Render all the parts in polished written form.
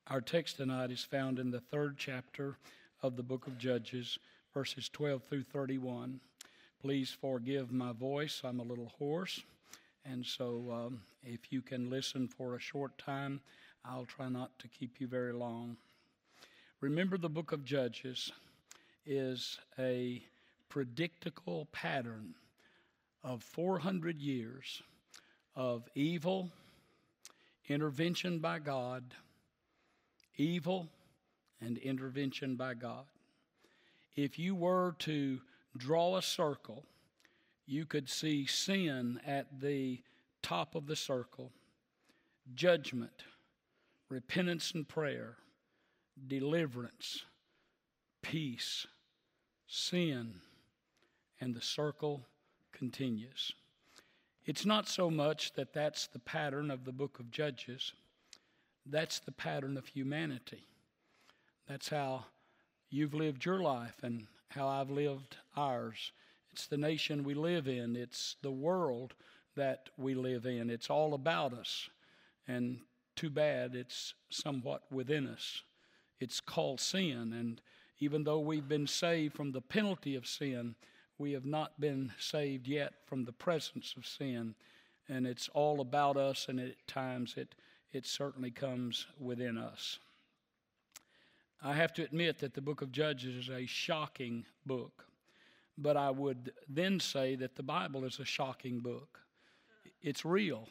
Our text tonight is found in the 3rd chapter of the book of Judges, verses 12 through 31. Please forgive my voice. I'm a little hoarse, and so if you can listen for a short time, I'll try not to keep you very long. Remember, the book of Judges is a predictable pattern of 400 years of evil, intervention by God, evil, and intervention by God. If you were to draw a circle, you could see sin at the top of the circle, judgment, repentance and prayer, deliverance, peace, sin, and the circle continues. It's not so much that that's the pattern of the book of Judges. That's the pattern of humanity. That's how you've lived your life and how I've lived ours. It's the nation we live in. It's the world that we live in. It's all about us. And too bad it's somewhat within us. It's called sin. And even though we've been saved from the penalty of sin, we have not been saved yet from the presence of sin. And it's all about us, and at times it certainly comes within us. I have to admit that the book of Judges is a shocking book, but I would then say that the Bible is a shocking book. It's real.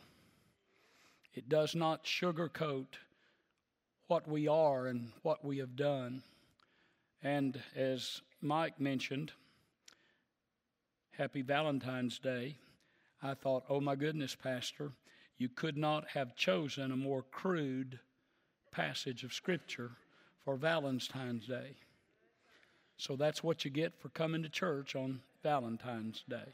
It does not sugarcoat what we are and what we have done. And as Mike mentioned, Happy Valentine's Day. I thought, oh my goodness, Pastor, you could not have chosen a more crude passage of Scripture for Valentine's Day. So that's what you get for coming to church on Valentine's Day.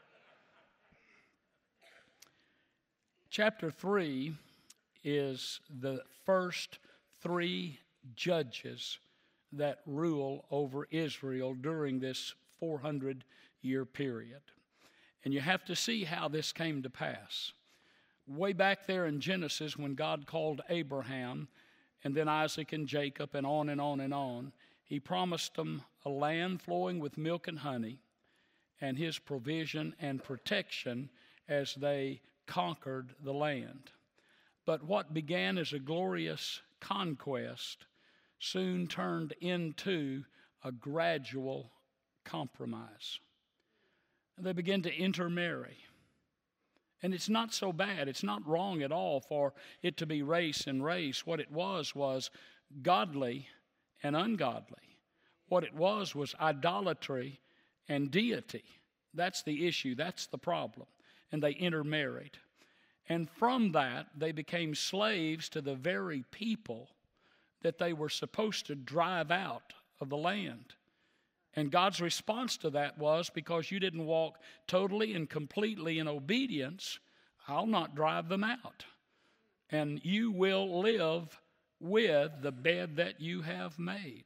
Chapter 3 is the first 3 judges that rule over Israel during this 400-year period. And you have to see how this came to pass. Way back there in Genesis, when God called Abraham and then Isaac and Jacob and on and on and on, he promised them a land flowing with milk and honey and his provision and protection as they conquered the land. But what began as a glorious conquest soon turned into a gradual compromise. They began to intermarry. And it's not so bad. It's not wrong at all for it to be race and race. What it was godly and ungodly. What it was idolatry and deity. That's the issue. That's the problem. And they intermarried. And from that, they became slaves to the very people that they were supposed to drive out of the land. And God's response to that was, because you didn't walk totally and completely in obedience, I'll not drive them out. And you will live with the bed that you have made.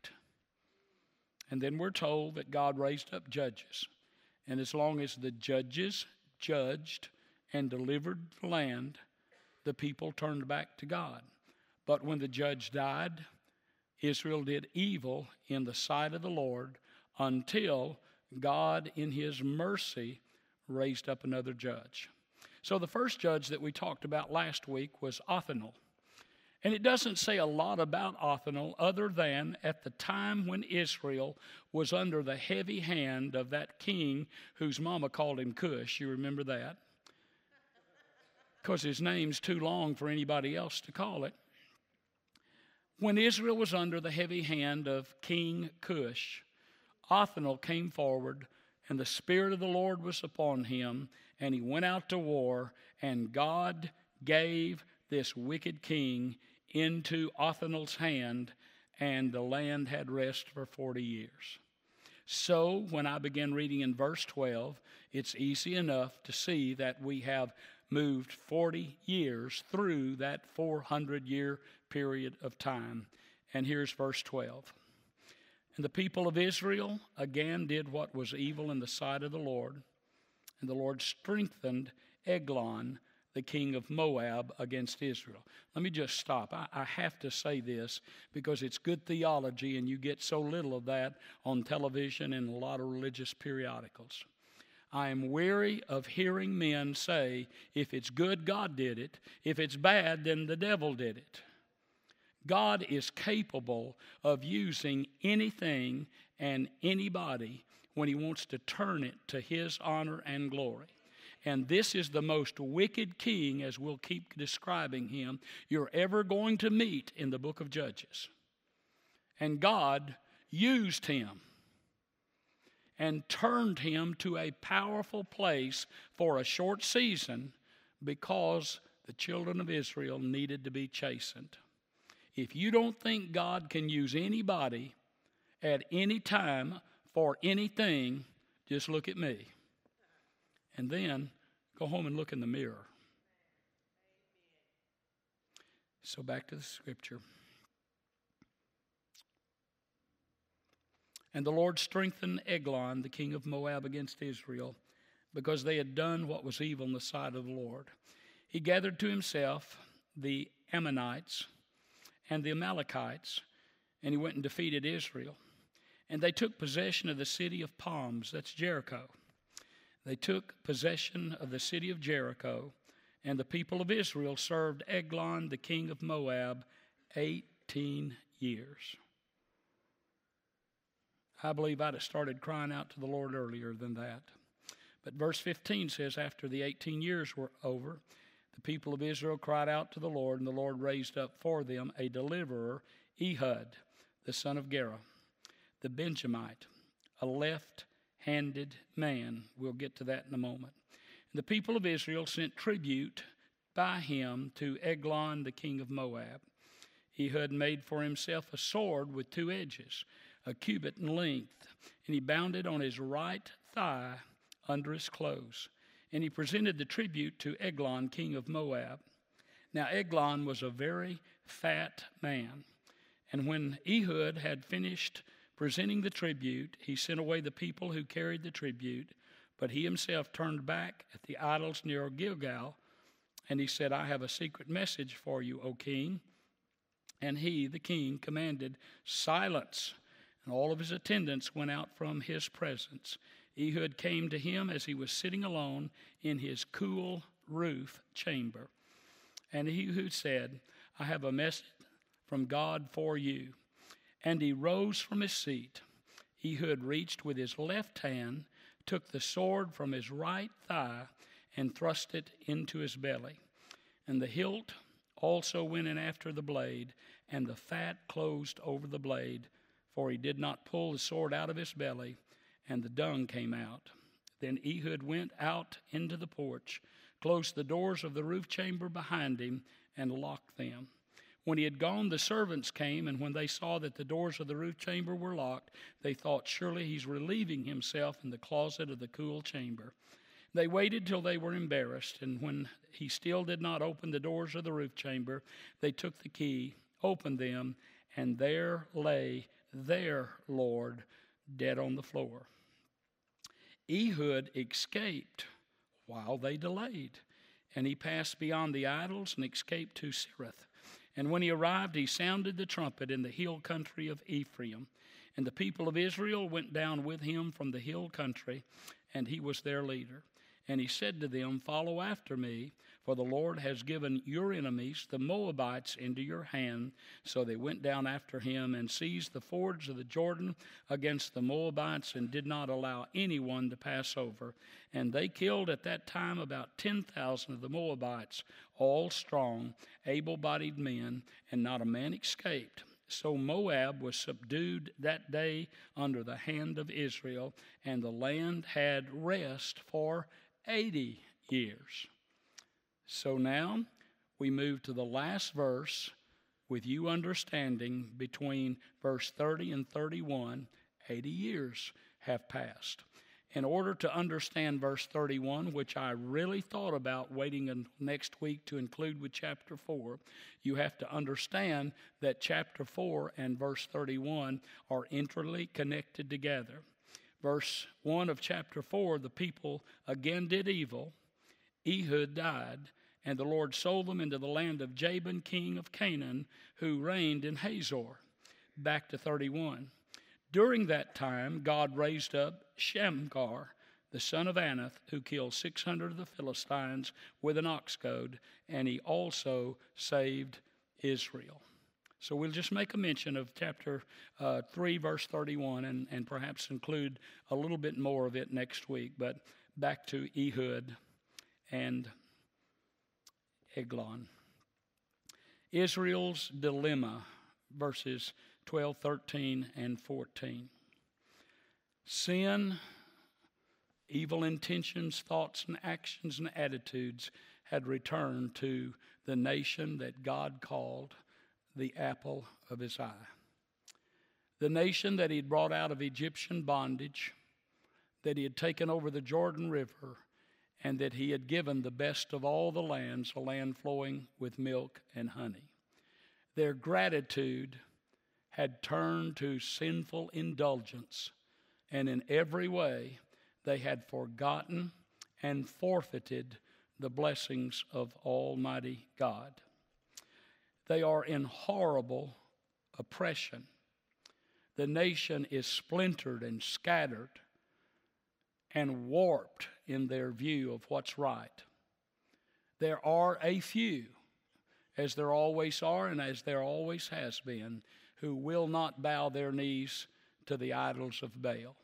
And then we're told that God raised up judges. And as long as the judges judged and delivered the land, the people turned back to God. But when the judge died, Israel did evil in the sight of the Lord, until God, in his mercy, raised up another judge. So the first judge that we talked about last week was Othniel. And it doesn't say a lot about Othniel other than at the time when Israel was under the heavy hand of that king whose mama called him Cush. You remember that? Because his name's too long for anybody else to call it. When Israel was under the heavy hand of King Cush, Othniel came forward, and the Spirit of the Lord was upon him, and he went out to war, and God gave this wicked king into Othniel's hand, and the land had rest for 40 years. So when I began reading in verse 12, it's easy enough to see that we have moved 40 years through that 400-year period of time. And here's verse 12. And the people of Israel again did what was evil in the sight of the Lord. And the Lord strengthened Eglon, the king of Moab against Israel. Let me just stop. I have to say this because it's good theology, and you get so little of that on television and a lot of religious periodicals. I am weary of hearing men say, if it's good, God did it. If it's bad, then the devil did it. God is capable of using anything and anybody when he wants to turn it to his honor and glory. And this is the most wicked king, as we'll keep describing him, you're ever going to meet in the book of Judges. And God used him and turned him to a powerful place for a short season because the children of Israel needed to be chastened. If you don't think God can use anybody at any time for anything, just look at me. And then go home and look in the mirror. So back to the scripture. And the Lord strengthened Eglon, the king of Moab, against Israel, because they had done what was evil in the sight of the Lord. He gathered to himself the Ammonites and the Amalekites, and he went and defeated Israel. And they took possession of the city of palms, that's Jericho. They took possession of the city of Jericho, and the people of Israel served Eglon, the king of Moab, 18 years. I believe I'd have started crying out to the Lord earlier than that. But verse 15 says, after the 18 years were over, the people of Israel cried out to the Lord, and the Lord raised up for them a deliverer, Ehud, the son of Gera, the Benjamite, a left-handed man. We'll get to that in a moment. And the people of Israel sent tribute by him to Eglon, the king of Moab. Ehud made for himself a sword with two edges, a cubit in length, and he bound it on his right thigh under his clothes. And he presented the tribute to Eglon, king of Moab. Now Eglon was a very fat man, and when Ehud had finished presenting the tribute, he sent away the people who carried the tribute, but he himself turned back at the idols near Gilgal, and he said, I have a secret message for you, O king. And he, the king, commanded silence, and all of his attendants went out from his presence. Ehud came to him as he was sitting alone in his cool roof chamber. And Ehud said, I have a message from God for you. And he rose from his seat. Ehud reached with his left hand, took the sword from his right thigh, and thrust it into his belly. And the hilt also went in after the blade, and the fat closed over the blade, for he did not pull the sword out of his belly, and the dung came out. Then Ehud went out into the porch, closed the doors of the roof chamber behind him, and locked them. When he had gone, the servants came, and when they saw that the doors of the roof chamber were locked, they thought, surely he's relieving himself in the closet of the cool chamber. They waited till they were embarrassed, and when he still did not open the doors of the roof chamber, they took the key, opened them, and there lay their Lord dead on the floor. Ehud escaped while they delayed, and he passed beyond the idols and escaped to Sirith. And when he arrived, he sounded the trumpet in the hill country of Ephraim. And the people of Israel went down with him from the hill country, and he was their leader. And he said to them, follow after me, for the Lord has given your enemies, the Moabites, into your hand. So they went down after him and seized the fords of the Jordan against the Moabites and did not allow anyone to pass over. And they killed at that time about 10,000 of the Moabites, all strong, able-bodied men, and not a man escaped. So Moab was subdued that day under the hand of Israel, and the land had rest for 80 years. So now we move to the last verse with you understanding between verse 30 and 31, 80 years have passed. In order to understand verse 31, which I really thought about waiting until next week to include with chapter 4, you have to understand that chapter 4 and verse 31 are intricately connected together. Verse 1 of chapter 4, the people again did evil. Ehud died, And the Lord sold them into the land of Jabin, king of Canaan, who reigned in Hazor. Back to 31. During that time, God raised up Shamgar, the son of Anath, who killed 600 of the Philistines with an ox goad, and he also saved Israel. So we'll just make a mention of chapter 3, verse 31, and perhaps include a little bit more of it next week. But back to Ehud and Eglon. Israel's dilemma, verses 12, 13, and 14. Sin, evil intentions, thoughts, and actions and attitudes had returned to the nation that God called the apple of his eye. The nation that he'd brought out of Egyptian bondage, that he had taken over the Jordan River, and that he had given the best of all the lands, a land flowing with milk and honey. Their gratitude had turned to sinful indulgence, and in every way they had forgotten and forfeited the blessings of Almighty God. They are in horrible oppression. The nation is splintered and scattered and warped in their view of what's right. There are a few, as there always are and as there always has been, who will not bow their knees to the idols of Baal.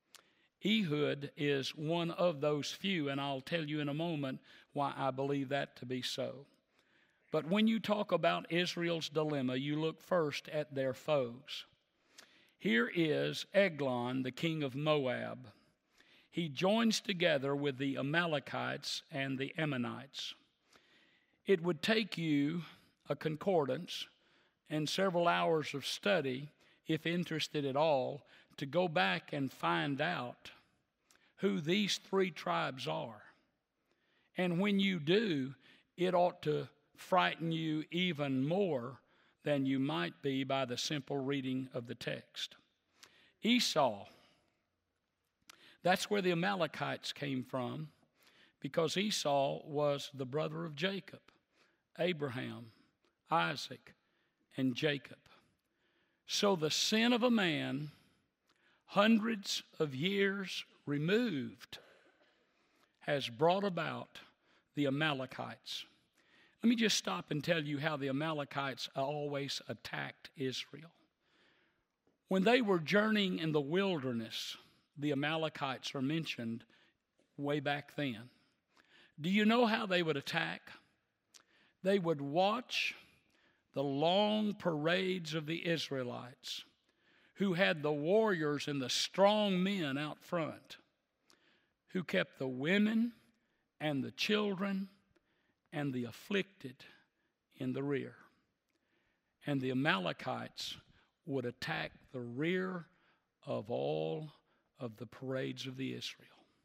Ehud is one of those few, and I'll tell you in a moment why I believe that to be so. But when you talk about Israel's dilemma, you look first at their foes. Here is Eglon, the king of Moab. He joins together with the Amalekites and the Ammonites. It would take you a concordance and several hours of study, if interested at all, to go back and find out who these three tribes are. And when you do, it ought to frighten you even more than you might be by the simple reading of the text. Esau, that's where the Amalekites came from, because Esau was the brother of Jacob, Abraham, Isaac, and Jacob. So the sin of a man, hundreds of years removed, has brought about the Amalekites. Let me just stop and tell you how the Amalekites always attacked Israel. When they were journeying in the wilderness, the Amalekites are mentioned way back then. Do you know how they would attack? They would watch the long parades of the Israelites, who had the warriors and the strong men out front, who kept the women and the children and the afflicted in the rear. And the Amalekites would attack the rear of all of the parades of the Israel.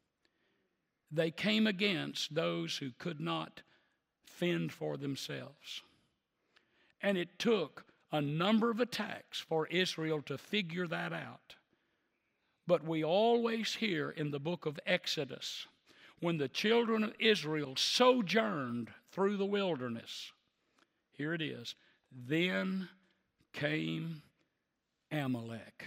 They came against those who could not fend for themselves. And it took a number of attacks for Israel to figure that out. But we always hear in the book of Exodus, when the children of Israel sojourned through the wilderness, here it is, then came Amalek.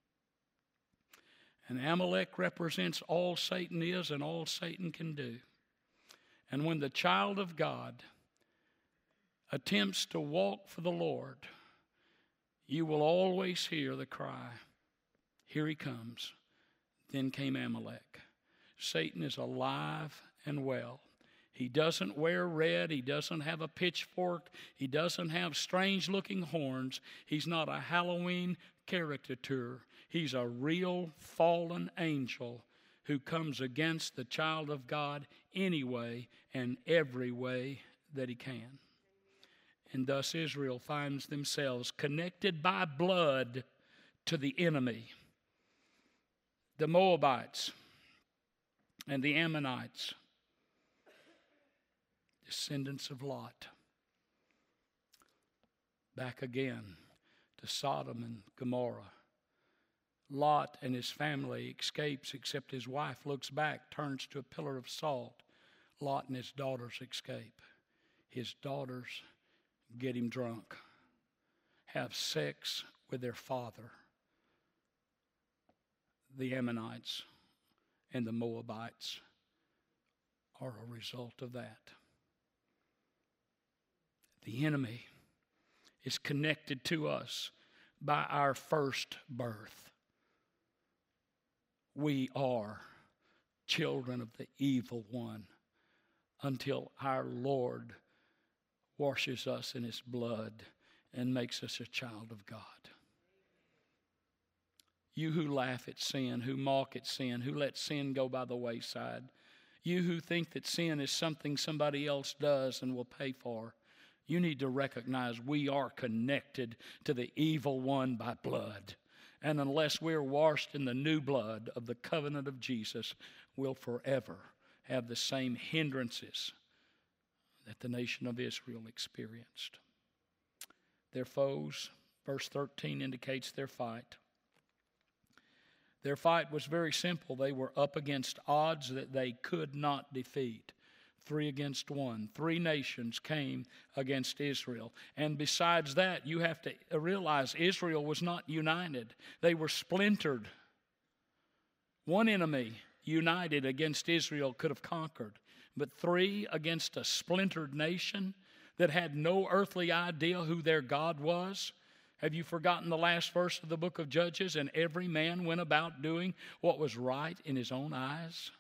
And Amalek represents all Satan is and all Satan can do. And when the child of God attempts to walk for the Lord, you will always hear the cry, "Here he comes." Then came Amalek. Satan is alive and well. He doesn't wear red. He doesn't have a pitchfork. He doesn't have strange-looking horns. He's not a Halloween caricature. He's a real fallen angel who comes against the child of God anyway and every way that he can. And thus Israel finds themselves connected by blood to the enemy, the Moabites and the Ammonites, descendants of Lot. Back again to Sodom and Gomorrah. Lot and his family escapes, except his wife looks back, turns to a pillar of salt. Lot and his daughters escape. his daughters get him drunk, have sex with their father. The Ammonites and the Moabites are a result of that. The enemy is connected to us by our first birth. We are children of the evil one until our Lord washes us in his blood and makes us a child of God. You who laugh at sin, who mock at sin, who let sin go by the wayside, you who think that sin is something somebody else does and will pay for, you need to recognize we are connected to the evil one by blood. And unless we're washed in the new blood of the covenant of Jesus, we'll forever have the same hindrances that the nation of Israel experienced. Their foes, verse 13 indicates their fight. Their fight was very simple. They were up against odds that they could not defeat. 3 against 1. 3 nations came against Israel. And besides that, you have to realize Israel was not united. They were splintered. One enemy united against Israel could have conquered. But 3 against a splintered nation that had no earthly idea who their God was. Have you forgotten the last verse of the book of Judges? And every man went about doing what was right in his own eyes.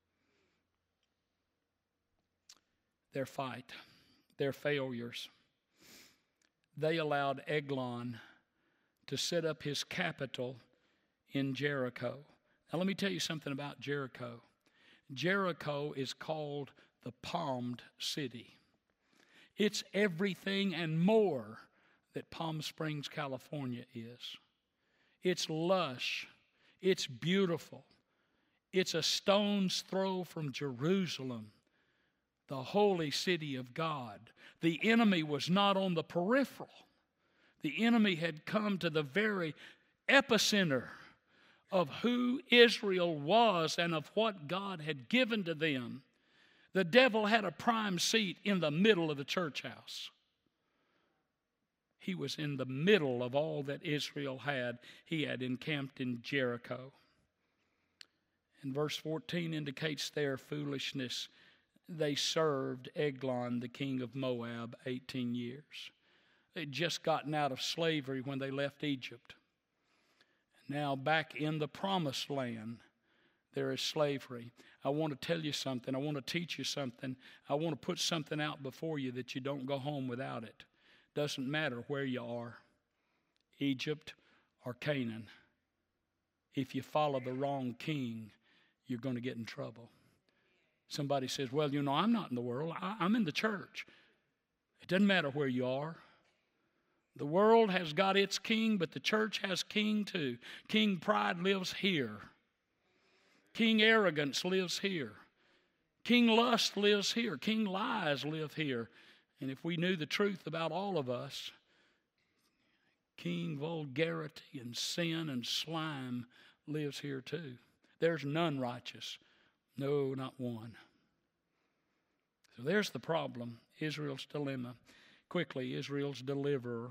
Their fight, their failures. They allowed Eglon to set up his capital in Jericho. Now let me tell you something about Jericho. Jericho is called the Palmed City. It's everything and more that Palm Springs, California is. It's lush. It's beautiful. It's a stone's throw from Jerusalem, the holy city of God. The enemy was not on the peripheral. The enemy had come to the very epicenter of who Israel was and of what God had given to them. The devil had a prime seat in the middle of the church house. He was in the middle of all that Israel had. He had encamped in Jericho. And verse 14 indicates their foolishness. They served Eglon, the king of Moab, 18 years. They'd just gotten out of slavery when they left Egypt. Now back in the promised land, there is slavery. I want to tell you something. I want to teach you something. I want to put something out before you that you don't go home without it. Doesn't matter where you are, Egypt or Canaan. If you follow the wrong king, you're going to get in trouble. Somebody says, well, you know, I'm not in the world. I'm in the church. It doesn't matter where you are. The world has got its king, but the church has king too. King pride lives here. King arrogance lives here. King lust lives here. King lies live here. And if we knew the truth about all of us, King vulgarity and sin and slime lives here too. There's none righteous. No, not one. So there's the problem. Israel's dilemma. Quickly, Israel's deliverer.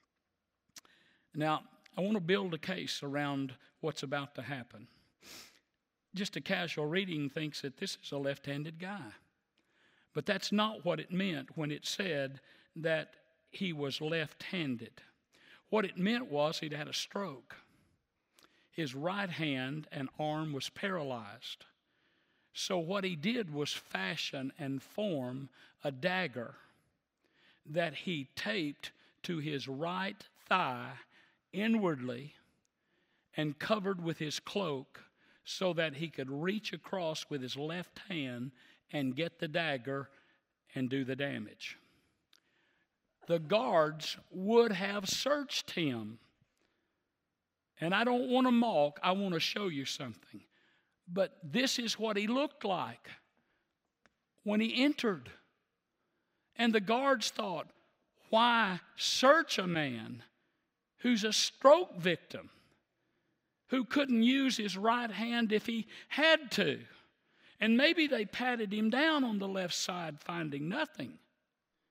Now, I want to build a case around what's about to happen. Just a casual reading thinks that this is a left-handed guy. But that's not what it meant when it said that he was left-handed. What it meant was he'd had a stroke. His right hand and arm was paralyzed. So what he did was fashion and form a dagger that he taped to his right thigh inwardly and covered with his cloak so that he could reach across with his left hand and get the dagger and do the damage. The guards would have searched him. And I don't want to mock, I want to show you something. But this is what he looked like when he entered. And the guards thought, why search a man who's a stroke victim, who couldn't use his right hand if he had to? And maybe they patted him down on the left side, finding nothing.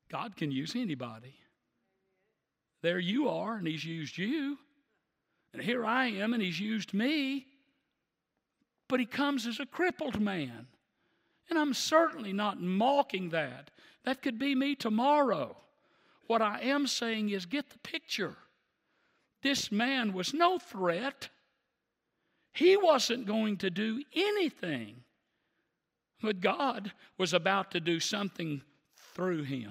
God can use anybody. There you are, and He's used you. And here I am, and He's used me. But He comes as a crippled man. And I'm certainly not mocking that. That could be me tomorrow. What I am saying is, get the picture. This man was no threat. He wasn't going to do anything. But God was about to do something through him.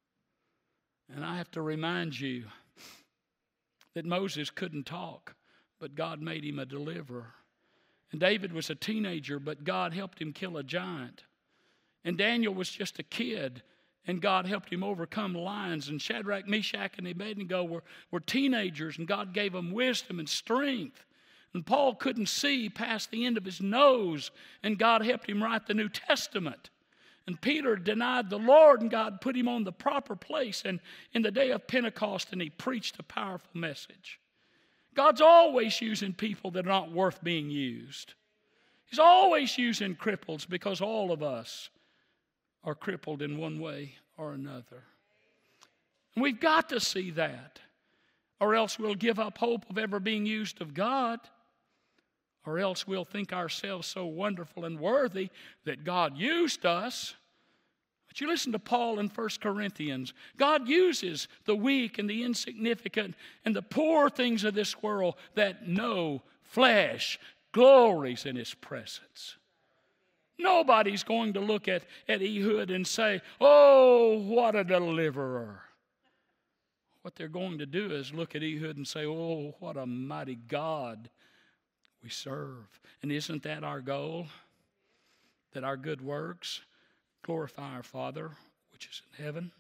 And I have to remind you that Moses couldn't talk, but God made him a deliverer. And David was a teenager, but God helped him kill a giant. And Daniel was just a kid, and God helped him overcome lions. And Shadrach, Meshach, and Abednego were teenagers, and God gave them wisdom and strength. And Paul couldn't see past the end of his nose, and God helped him write the New Testament. And Peter denied the Lord, and God put him on the proper place. And in the day of Pentecost, and he preached a powerful message. God's always using people that are not worth being used. He's always using cripples, because all of us are crippled in one way or another. And we've got to see that, or else we'll give up hope of ever being used of God, or else we'll think ourselves so wonderful and worthy that God used us. But you listen to Paul in 1 Corinthians. God uses the weak and the insignificant and the poor things of this world that no flesh glories in His presence. Nobody's going to look at Ehud and say, "Oh, what a deliverer." What they're going to do is look at Ehud and say, "Oh, what a mighty God we serve." And isn't that our goal? That our good works glorify our Father which is in heaven.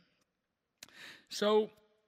So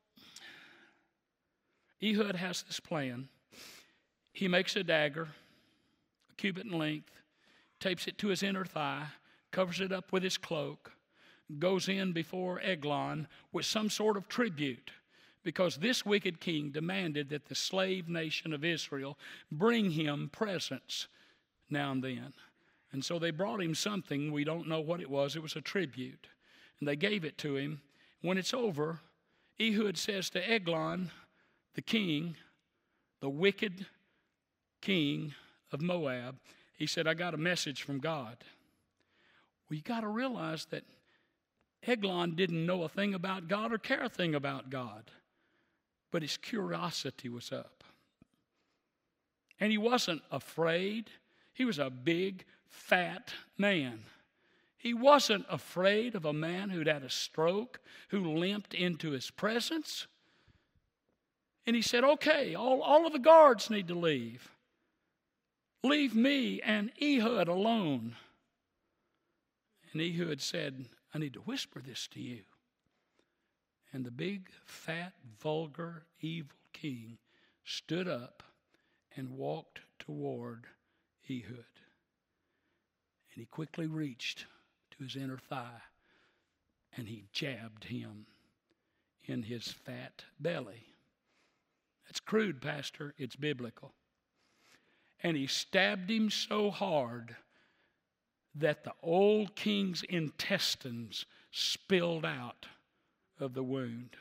Ehud has this plan. He makes a dagger, a cubit in length, tapes it to his inner thigh, covers it up with his cloak, goes in before Eglon with some sort of tribute, because this wicked king demanded that the slave nation of Israel bring him presents now and then. And so they brought him something. We don't know what it was. It was a tribute. And they gave it to him. When it's over, Ehud says to Eglon, the king, the wicked king of Moab, he said, "I got a message from God." Well, you got to realize that Eglon didn't know a thing about God or care a thing about God. But his curiosity was up. And he wasn't afraid. He was a big, fat man. He wasn't afraid of a man who'd had a stroke, who limped into his presence. And he said, "Okay, all of the guards need to leave. Leave me and Ehud alone." And Ehud said, "I need to whisper this to you." And the big, fat, vulgar, evil king stood up and walked toward Ehud. And he quickly reached to his inner thigh, and he jabbed him in his fat belly. That's crude, Pastor. It's biblical. And he stabbed him so hard that the old king's intestines spilled out of the wound.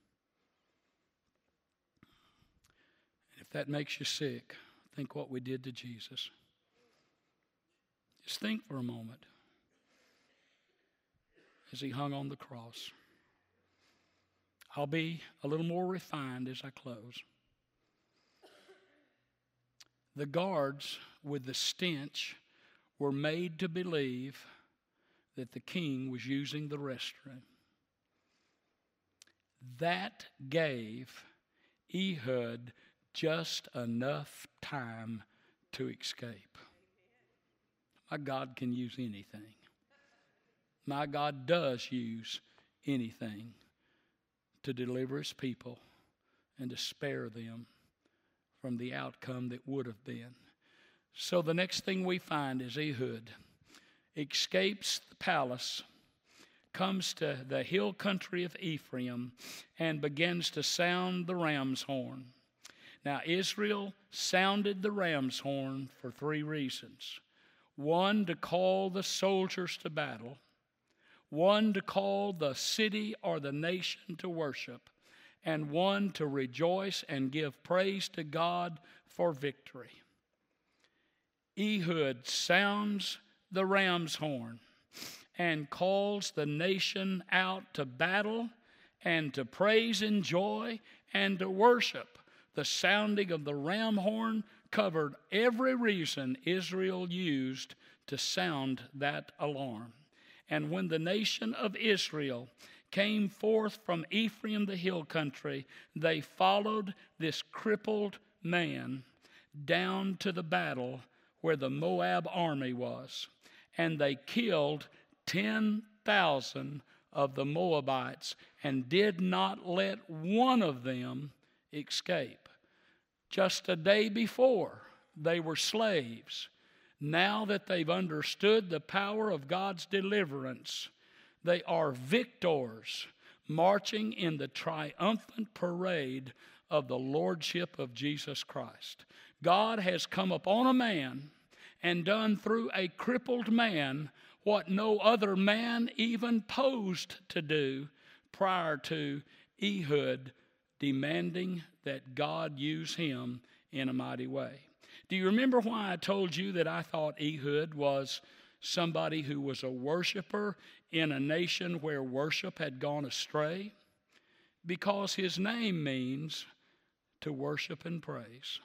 And if that makes you sick, think what we did to Jesus. Just think for a moment as he hung on the cross. I'll be a little more refined as I close. The guards with the stench were made to believe that the king was using the restroom. That gave Ehud just enough time to escape. My God can use anything. My God does use anything to deliver His people and to spare them from the outcome that would have been. So the next thing we find is Ehud escapes the palace, comes to the hill country of Ephraim, and begins to sound the ram's horn. Now, Israel sounded the ram's horn for 3 reasons. 1, to call the soldiers to battle. one to call the city or the nation to worship, and one to rejoice and give praise to God for victory. Ehud sounds the ram's horn and calls the nation out to battle and to praise and joy and to worship. The sounding of the ram horn covered every reason Israel used to sound that alarm. And when the nation of Israel came forth from Ephraim the hill country, they followed this crippled man down to the battle where the Moab army was. And they killed 10,000 of the Moabites and did not let one of them escape. Just a day before, they were slaves. Now that they've understood the power of God's deliverance, they are victors, marching in the triumphant parade of the Lordship of Jesus Christ. God has come upon a man and done through a crippled man what no other man even posed to do prior to Ehud demanding that God use him in a mighty way. Do you remember why I told you that I thought Ehud was somebody who was a worshiper in a nation where worship had gone astray? Because his name means to worship and praise.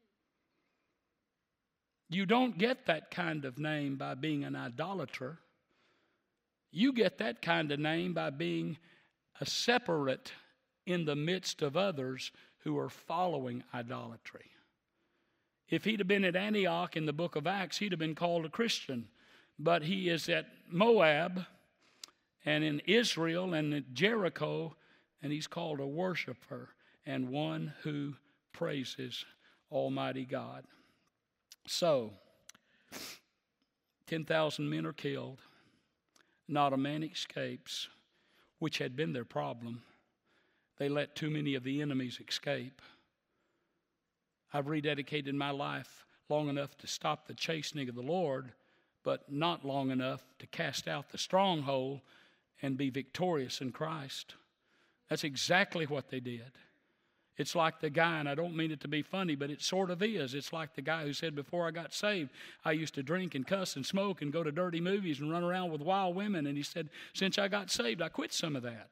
You don't get that kind of name by being an idolater. You get that kind of name by being a separate in the midst of others who are following idolatry. If he'd have been at Antioch in the book of Acts, he'd have been called a Christian. But he is at Moab and in Israel and at Jericho, and he's called a worshiper and one who praises Almighty God. So, 10,000 men are killed. Not a man escapes, which had been their problem. They let too many of the enemies escape. I've rededicated my life long enough to stop the chastening of the Lord, but not long enough to cast out the stronghold and be victorious in Christ. That's exactly what they did. It's like the guy, and I don't mean it to be funny, but it sort of is. It's like the guy who said, before I got saved, I used to drink and cuss and smoke and go to dirty movies and run around with wild women. And he said, since I got saved, I quit some of that.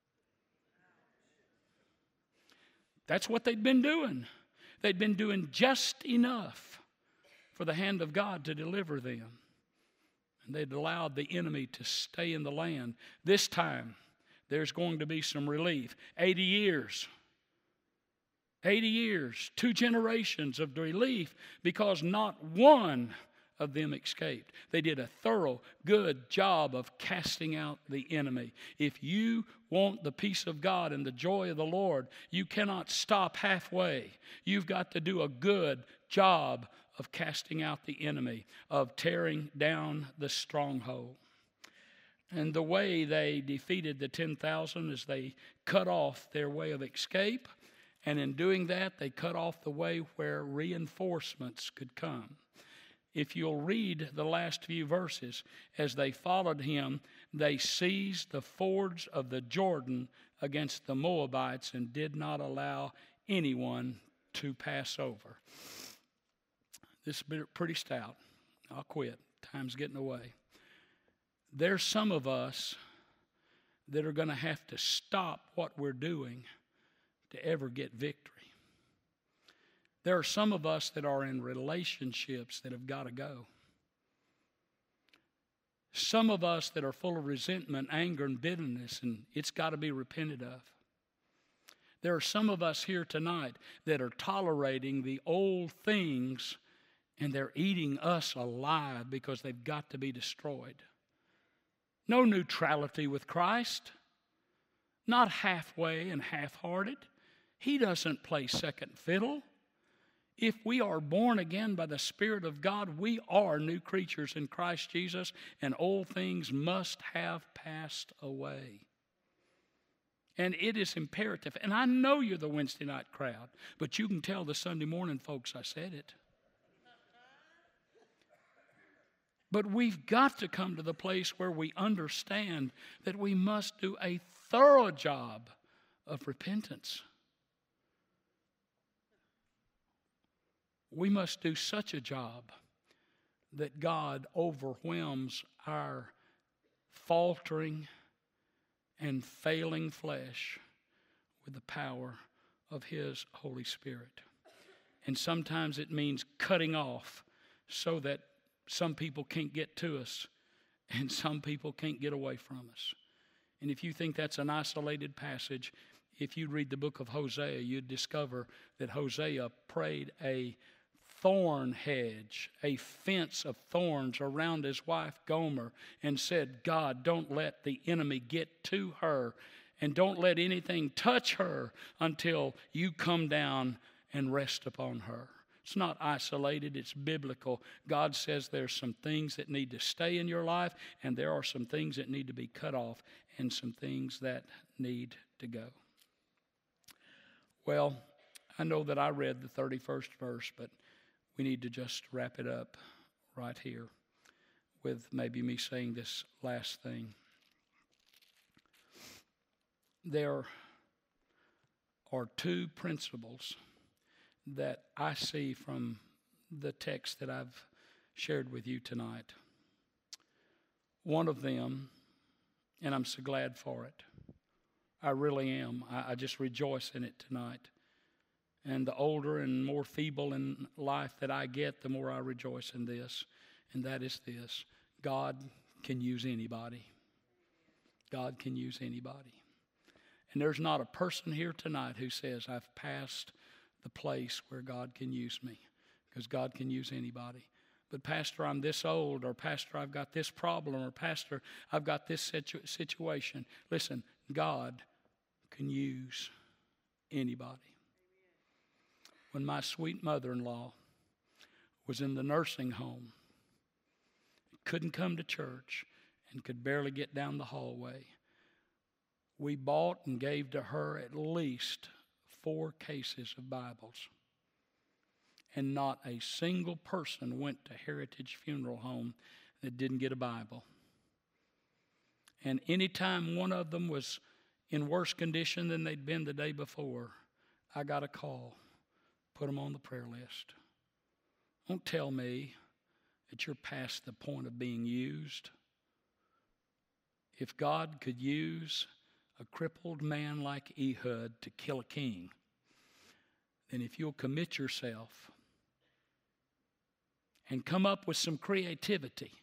That's what they'd been doing. They'd been doing just enough for the hand of God to deliver them. And they'd allowed the enemy to stay in the land. This time, there's going to be some relief. 80 years. 80 years, 2 generations of relief, because not one of them escaped. They did a thorough, good job of casting out the enemy. If you want the peace of God and the joy of the Lord, you cannot stop halfway. You've got to do a good job of casting out the enemy, of tearing down the stronghold. And the way they defeated the 10,000 is they cut off their way of escape. And in doing that, they cut off the way where reinforcements could come. If you'll read the last few verses, as they followed him, they seized the fords of the Jordan against the Moabites and did not allow anyone to pass over. This is pretty stout. I'll quit. Time's getting away. There's some of us that are going to have to stop what we're doing to ever get victory. There are some of us that are in relationships that have got to go. Some of us that are full of resentment, anger, and bitterness, and it's got to be repented of. There are some of us here tonight that are tolerating the old things, and they're eating us alive because they've got to be destroyed. No neutrality with Christ. Not halfway and half-hearted. He doesn't play second fiddle. If we are born again by the Spirit of God, we are new creatures in Christ Jesus, and old things must have passed away. And it is imperative. And I know you're the Wednesday night crowd, but you can tell the Sunday morning folks I said it. But we've got to come to the place where we understand that we must do a thorough job of repentance. We must do such a job that God overwhelms our faltering and failing flesh with the power of His Holy Spirit. And sometimes it means cutting off so that some people can't get to us and some people can't get away from us. And if you think that's an isolated passage, if you read the book of Hosea, you'd discover that Hosea prayed a thorn hedge, a fence of thorns around his wife Gomer, and said, God, don't let the enemy get to her, and don't let anything touch her until you come down and rest upon her. It's not isolated, it's biblical. God says there's some things that need to stay in your life, and there are some things that need to be cut off, and some things that need to go. Well, I know that I read the 31st verse, but we need to just wrap it up right here with maybe me saying this last thing. There are two principles that I see from the text that I've shared with you tonight. One of them, and I'm so glad for it, I really am. I just rejoice in it tonight. And the older and more feeble in life that I get, the more I rejoice in this. And that is this: God can use anybody. God can use anybody. And there's not a person here tonight who says, I've passed the place where God can use me. Because God can use anybody. But Pastor, I'm this old, or Pastor, I've got this problem, or Pastor, I've got this situation. Listen, God can use anybody. When my sweet mother-in-law was in the nursing home, couldn't come to church, and could barely get down the hallway, we bought and gave to her at least 4 cases of Bibles. And not a single person went to Heritage Funeral Home that didn't get a Bible. And anytime one of them was in worse condition than they'd been the day before, I got a call. Put them on the prayer list. Don't tell me that you're past the point of being used. If God could use a crippled man like Ehud to kill a king, then if you'll commit yourself and come up with some creativity,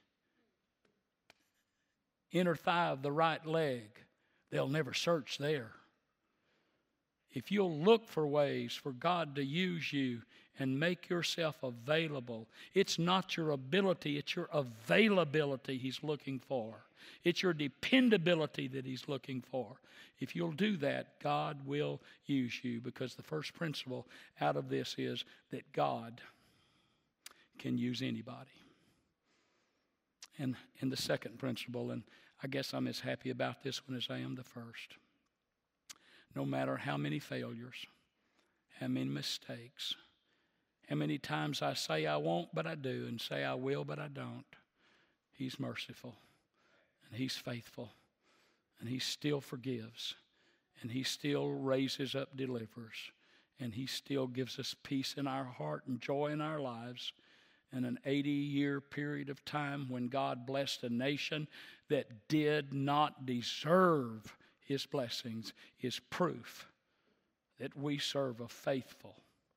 inner thigh of the right leg, they'll never search there. If you'll look for ways for God to use you and make yourself available, it's not your ability, it's your availability He's looking for. It's your dependability that He's looking for. If you'll do that, God will use you, because the first principle out of this is that God can use anybody. And the second principle, and I guess I'm as happy about this one as I am the first. No matter how many failures, how many mistakes, how many times I say I won't but I do, and say I will but I don't, He's merciful, and He's faithful, and He still forgives, and He still raises up deliverers, and He still gives us peace in our heart and joy in our lives. And an 80-year period of time when God blessed a nation that did not deserve His blessings is proof that we serve a faithful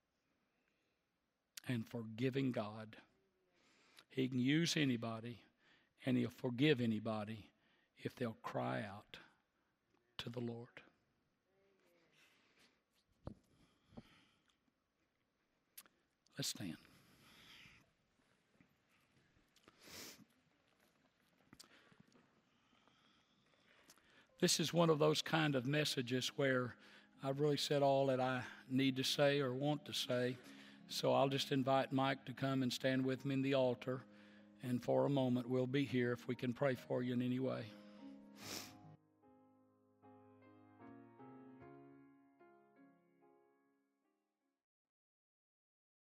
and forgiving God. He can use anybody, and He'll forgive anybody if they'll cry out to the Lord. Let's stand. This is one of those kind of messages where I've really said all that I need to say or want to say. So I'll just invite Mike to come and stand with me in the altar. And for a moment, we'll be here if we can pray for you in any way.